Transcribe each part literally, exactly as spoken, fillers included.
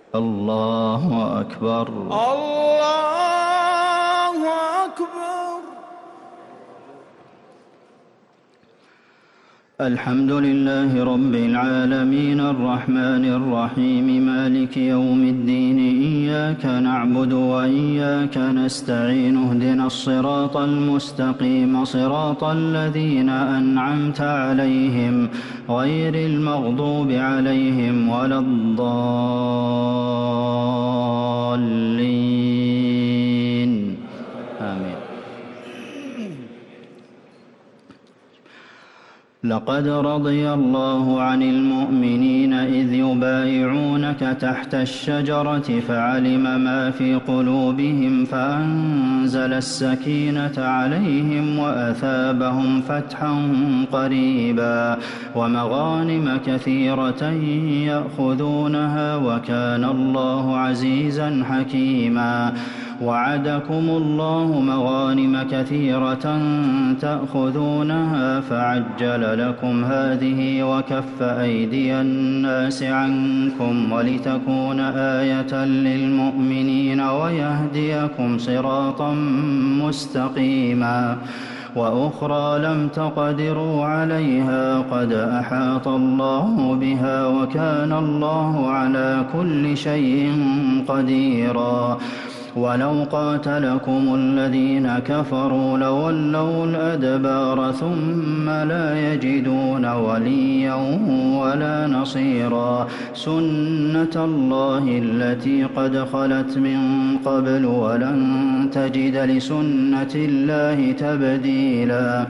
الله أكبر. الله أكبر. الحمد لله رب العالمين الرحمن الرحيم مالك يوم الدين إياك نعبد وإياك نستعين اهدنا الصراط المستقيم صراط الذين أنعمت عليهم غير المغضوب عليهم ولا الضالين آمين. لقد رضي الله عن المؤمنين إذ يبايعونك تحت الشجرة فعلم ما في قلوبهم فأنزل السكينة عليهم وأثابهم فتحا قريبا ومغانم كثيرة يأخذونها وكان الله عزيزا حكيما. وعدكم الله مغانم كثيرة تأخذونها فعجل لكم هذه وكف أيدي الناس عنكم ولتكون آية للمؤمنين ويهديكم صراطا مستقيما. وأخرى لم تقدروا عليها قد أحاط الله بها وكان الله على كل شيء قديرا. ولو قاتلكم الذين كفروا لولوا الأدبار ثم لا يجدون وليا ولا نصيرا. سنة الله التي قد خلت من قبل ولن تجد لسنة الله تبديلا.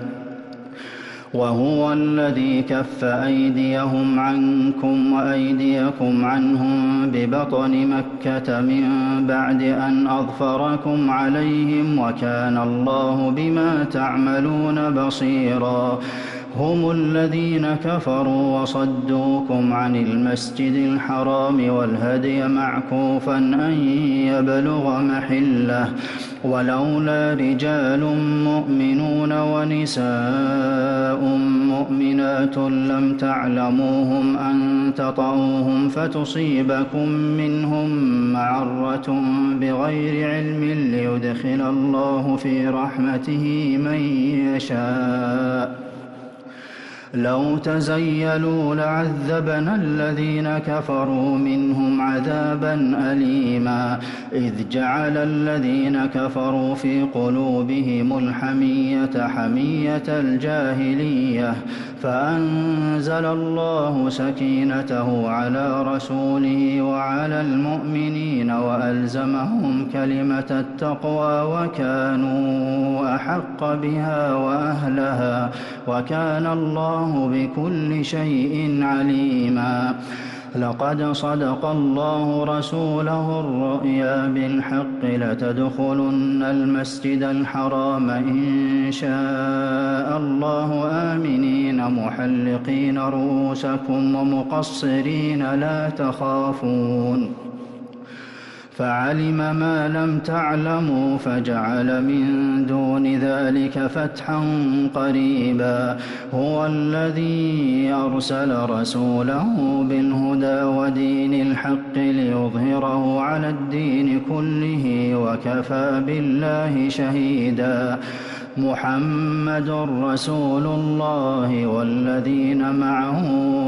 وهو الذي كف أيديهم عنكم وأيديكم عنهم ببطن مكة من بعد أن أظفركم عليهم وكان الله بما تعملون بصيرا. هم الذين كفروا وصدوكم عن المسجد الحرام والهدي معكوفا أن يبلغ محله ولولا رجال مؤمنون ونساء مؤمنات لم تعلموهم أن تطعوهم فتصيبكم منهم معرة بغير علم ليدخل الله في رحمته من يشاء. لو تزيلوا لعذبنا الذين كفروا منهم عذابا أليما. إذ جعل الذين كفروا في قلوبهم الحمية حمية الجاهلية فأنزل الله سكينته على رسوله وعلى المؤمنين وألزمهم كلمة التقوى وكانوا أحق بها وأهلها وكان الله بكل شيء عليما. لقد صدق الله رسوله الرؤيا بالحق لتدخلن المسجد الحرام إن شاء الله آمنين محلقين رؤوسكم ومقصرين لا تخافون فعلم ما لم تعلموا فجعل من دون ذلك فتحا قريبا. هو الذي أرسل رسوله بالهدى ودين الحق ليظهره على الدين كله وكفى بالله شهيدا. محمد رسول الله والذين معه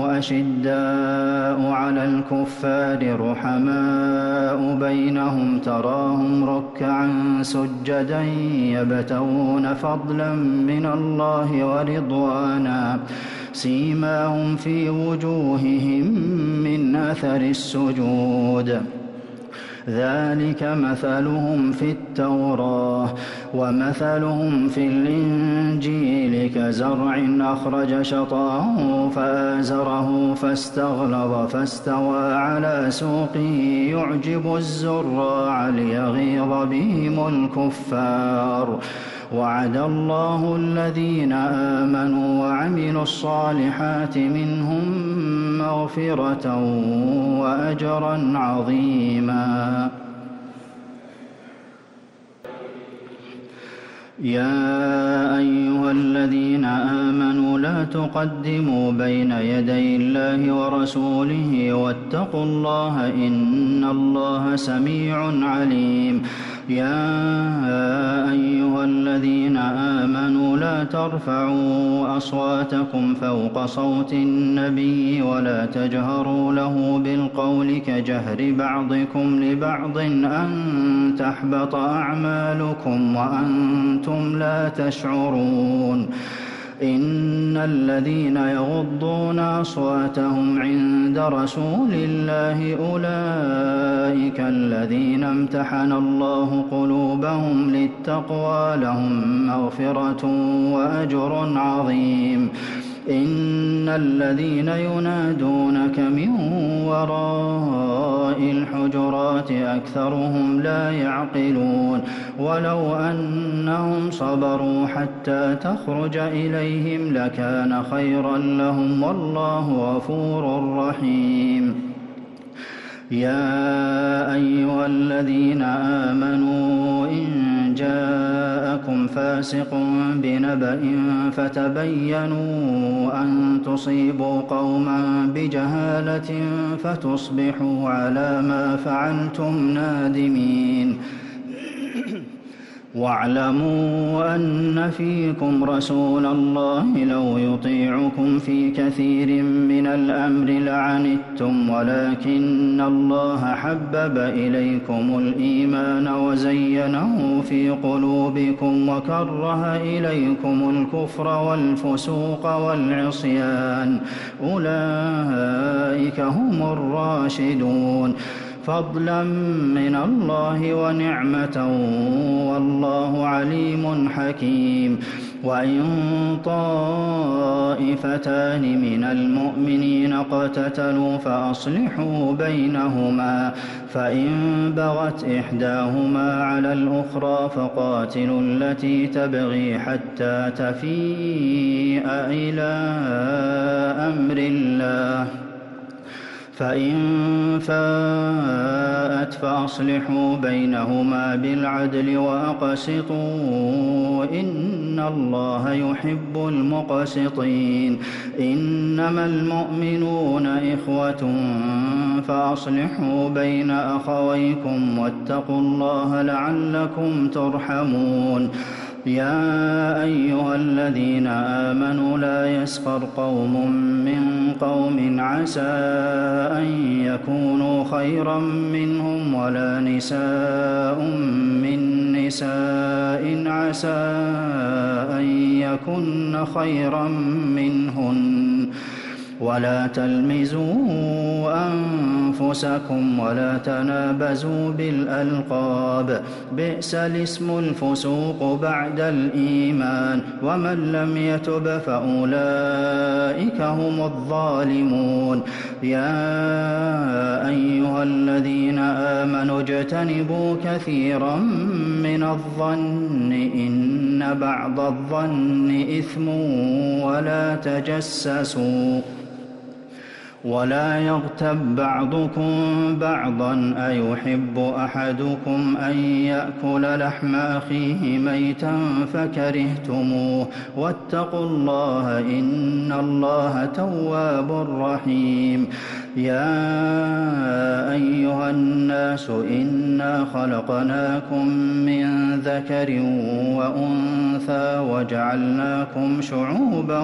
أشداء على الكفار رحماء بينهم تراهم ركعا سجدا يبتغون فضلا من الله ورضوانا سيماهم في وجوههم من أثر السجود ذلك مثلهم في التوراة ومثلهم في الإنجيل كزرع أخرج شطاه فآزره فاستغلظ فاستوى على سوقه يعجب الزراع ليغيظ بهم الكفار. وعد الله الذين آمنوا وعملوا الصالحات منهم مغفرة وأجرا عظيما. يا أيها الذين آمنوا لا تقدموا بين يدي الله ورسوله واتقوا الله إن الله سميع عليم يا أيها الذين آمنوا لا ترفعوا أصواتكم فوق صوت النبي ولا تجهروا له بالقول كجهر بعضكم لبعض أن تحبط أعمالكم وأنتم لا تشعرون إن الذين يغضون أصواتهم عند رسول الله أولئك الذين امتحن الله قلوبهم للتقوى لهم مغفرة وأجر عظيم إن الذين ينادونك من وراء الحجرات أكثرهم لا يعقلون ولو أنهم صبروا حتى تخرج إليهم لكان خيرا لهم والله غفور رحيم يا أيها الذين آمنوا إن جاءكم فاسق بنبأ فتبينوا أن تصيبوا قوما بجهالة فتصبحوا على ما فعلتم نادمين واعلموا أن فيكم رسول الله لو يطيعكم في كثير من الأمر لعنتم ولكن الله حبب إليكم الإيمان وزينه في قلوبكم وكره إليكم الكفر والفسوق والعصيان أولئك هم الراشدون فضلا من الله ونعمة والله عليم حكيم وإن طائفتان من المؤمنين اقتتلوا فأصلحوا بينهما فإن بغت إحداهما على الأخرى فقاتلوا التي تبغي حتى تفيء إلى أمر الله فإن فاءت فأصلحوا بينهما بالعدل وأقسطوا إن الله يحب المقسطين إنما المؤمنون إخوة فأصلحوا بين أخويكم واتقوا الله لعلكم ترحمون يا أيها الذين آمنوا لا يسخر قوم من قوم عسى أن يكونوا خيرا منهم ولا نساء من نساء عسى أن يكن خيرا منهن ولا تلمزوا أنفسكم ولا تنابزوا بالألقاب بئس الاسم الفسوق بعد الإيمان ومن لم يتب فأولئك هم الظالمون يا أيها الذين آمنوا اجتنبوا كثيرا من الظن إن بعض الظن إثم ولا تجسسوا ولا يغتب بعضكم بعضا أيحب أحدكم أن يأكل لحم أخيه ميتا فكرهتموه واتقوا الله إن الله تواب رحيم يا أيها الناس إنا خلقناكم من ذكر وأنثى وجعلناكم شعوبا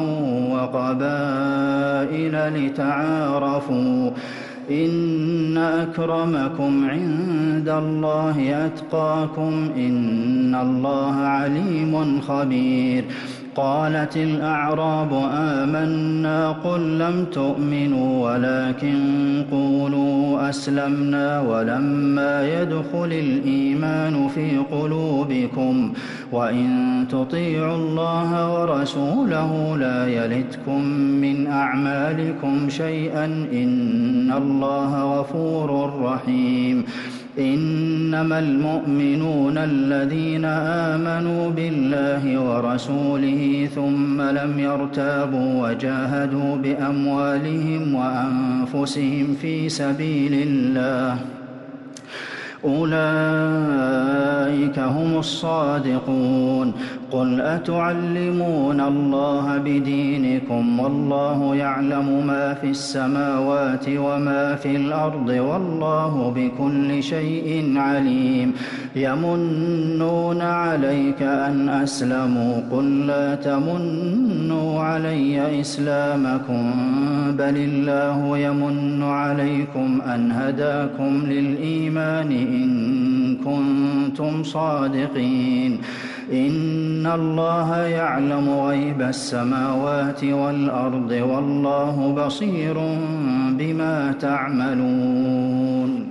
وقبائل لتعارفوا إن أكرمكم عند الله أتقاكم إن الله عليم خبير قالت الأعراب آمنا قل لم تؤمنوا ولكن قولوا أسلمنا ولما يدخل الإيمان في قلوبكم وإن تطيعوا الله ورسوله لا يلتكم من أعمالكم شيئا إن الله غفور رحيم إنما المؤمنون الذين آمنوا بالله ورسوله ثم لم يرتابوا وجاهدوا بأموالهم وأنفسهم في سبيل الله أولئك هم الصادقون قل أتعلمون الله بدينكم والله يعلم ما في السماوات وما في الأرض والله بكل شيء عليم يمنون عليك أن أسلموا قل لا تمنوا علي إسلامكم بل الله يمن عليكم أن هداكم للإيمان إن كنتم صادقين إن الله يعلم غيب السماوات والأرض والله بصير بما تعملون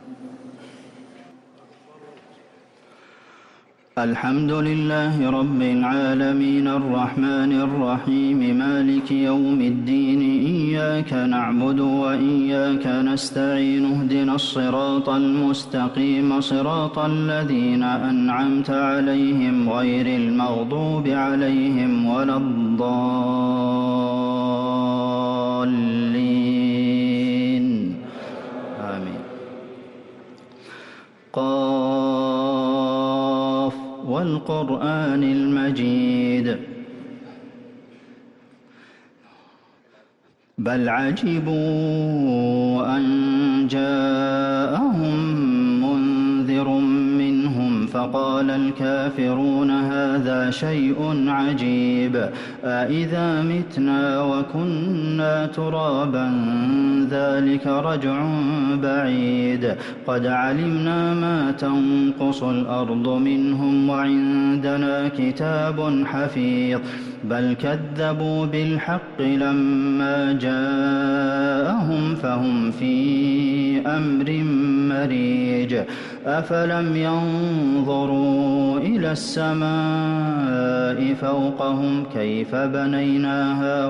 الحمد لله رب العالمين الرحمن الرحيم مالك يوم الدين إياك نعبد وإياك نستعين اهدنا الصراط المستقيم صراط الذين أنعمت عليهم غير المغضوب عليهم ولا الضالين آمين والقرآن المجيد بل عجبوا أن جاءهم منذر منهم فقال الكافرون هذا شيء عجيب أإذا متنا وكنا ترابا ذلك رجع بعيد قد علمنا ما تنقص الأرض منهم وعندنا كتاب حفيظ بل كذبوا بالحق لما جاءهم فهم في أمر مريج أفلم ينظروا إلى السماء فوقهم كيف بنيناها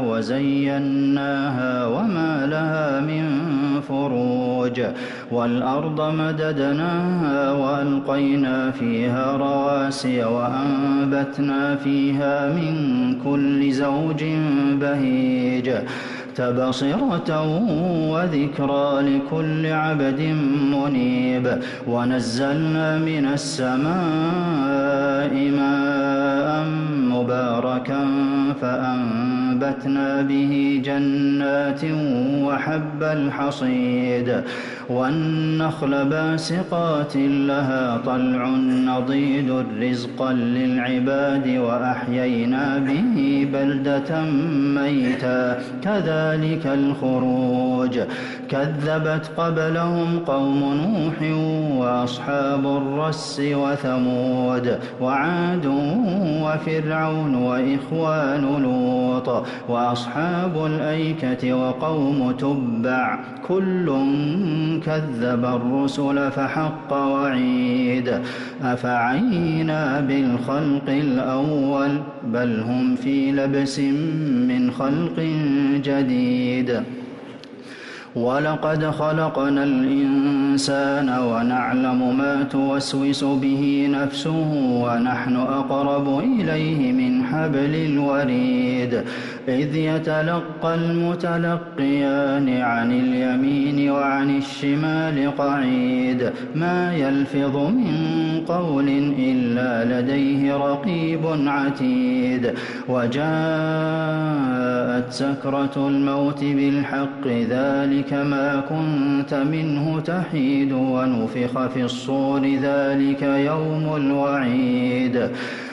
وزيناها وما لها من فروج والأرض مددناها وألقينا فيها رواسي وأنبتنا فيها من كل زوج بهيج تبصرة وذكرى لكل عبد منيب ونزلنا من السماء ماء مباركا فأنبتنا به جنات وحب الحصيد والنخل باسقات لها طلع نضيد رزقا للعباد وأحيينا به بلدة ميتا كذلك الخروج كذبت قبلهم قوم نوح وأصحاب الرس وثمود وعاد وفرعون وإخوان لوط وأصحاب الأيكة وقوم تبع كل كذب الرسل فحق وعيد أفعينا بالخلق الأول بل هم في لبس من خلق جديد ولقد خلقنا الإنسان ونعلم ما توسوس به نفسه ونحن أقرب إليه من حبل الوريد إذ يتلقى المتلقيان عن اليمين وعن الشمال قعيد ما يلفظ من قول إلا لديه رقيب عتيد وجاءت سكرة الموت بالحق ذلك ما كنت منه تحيد ونفخ في الصور ذلك يوم الوعيد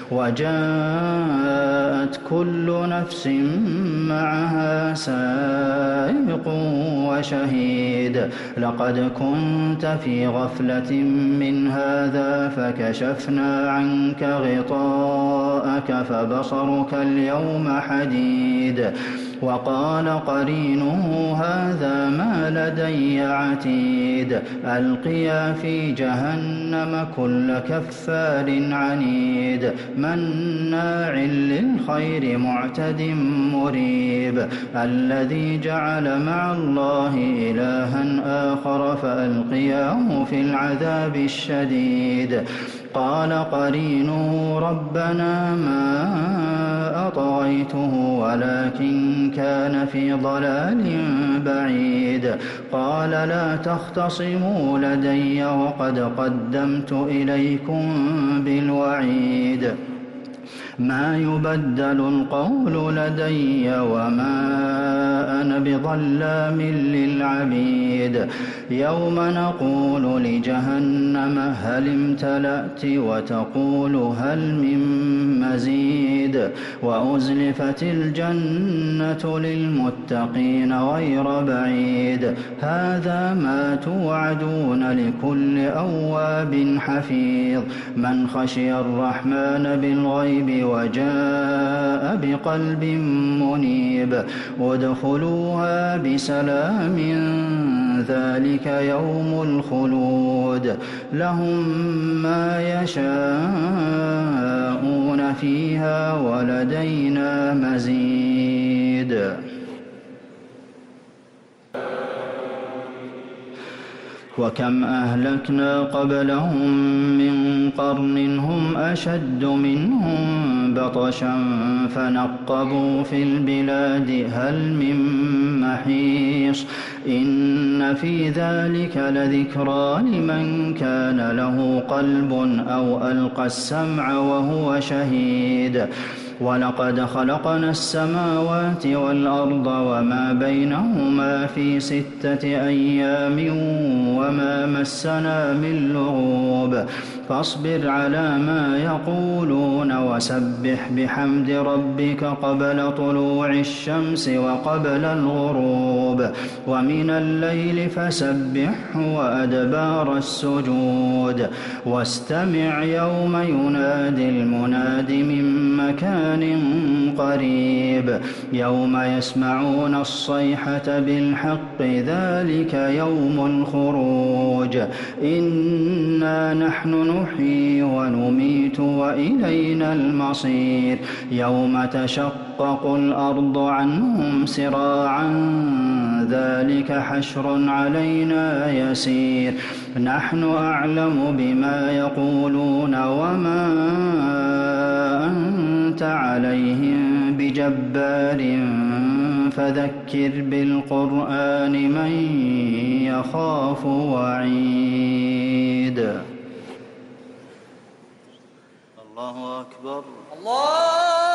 وجاءت كل نفس معها سائق وشهيد لقد كنت في غفلة من هذا فكشفنا عنك غطاءك فبصرك اليوم حديد وقال قرينه هذا ما لدي عتيد ألقيا في جهنم كل كفار عنيد مناع للخير معتد مريب الذي جعل مع الله إلها آخر فألقياه في العذاب الشديد قال قرينه ربنا ما أطغيته ولكن كان في ضلال بعيد قال لا تختصموا لدي وقد قدمت إليكم بالوعيد ما يبدل القول لدي وما أنا بظلام للعبيد يوم نقول لجهنم هل امتلأت وتقول هل من مزيد وأزلفت الجنة للمتقين غير بعيد هذا ما توعدون لكل أواب حفيظ من خشي الرحمن بالغيب وجاء بقلب منيب ادخلوها بسلام ذلك يوم الخلود لهم ما يشاءون فيها ولدينا مزيد وكم أهلكنا قبلهم من قرن هم أشد منهم بطشا فنقبوا في البلاد هل من محيص إن في ذلك لذكرى لمن كان له قلب أو ألقى السمع وهو شهيد ولقد خلقنا السماوات والأرض وما بينهما في ستة أيام وما مسنا من لغوب فاصبر على ما يقولون وسبح بحمد ربك قبل طلوع الشمس وقبل الغروب ومن الليل فسبحه وأدبار السجود واستمع يوم ينادي المناد من مكان قريب يوم يسمعون الصيحة بالحق ذلك يوم الخروج إنا نحن نحيي ونميت وإلينا المصير يوم تشقق الأرض عنهم سراعا ذلك حشر علينا يسير نحن أعلم بما يقولون وما أنت عليهم بجبار فذكر بالقرآن من يخاف وعيد الله أكبر الله